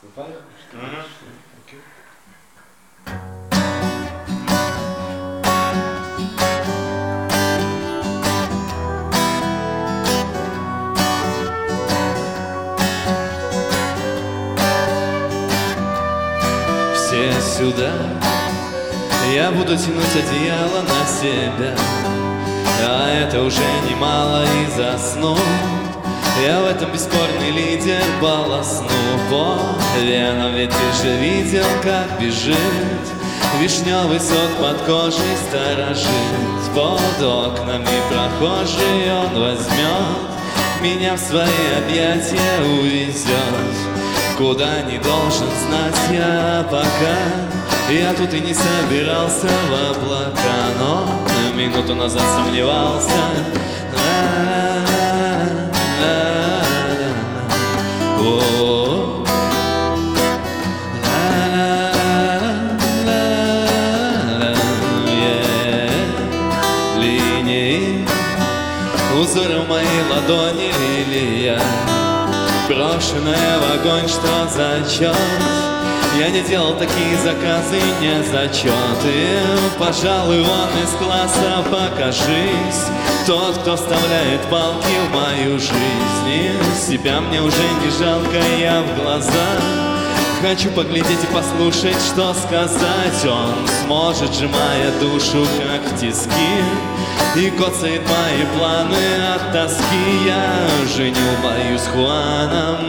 Все сюда, я буду тянуть одеяло на себя, а это уже немало, и засну. Я в этом бесспорный лидер, полосну по венам, ведь ты же видел, как бежит вишневый сок под кожей сторожит. Под окнами прохожий он возьмет меня в свои объятия, увезет куда не должен знать я пока. Я тут и не собирался в облака, но минуту назад сомневался. Линии, узоры в моей ладони, лилия, брошенная в огонь, что зачет. Я не делал такие заказы, не зачеты. Пожалуй, он из класса, покажись. Тот, кто вставляет палки в мою жизнь. И себя мне уже не жалко, я в глаза хочу поглядеть и послушать, что сказать он сможет, сжимая душу, как в тиски. И коцает мои планы от тоски. Я женю боюсь Хуана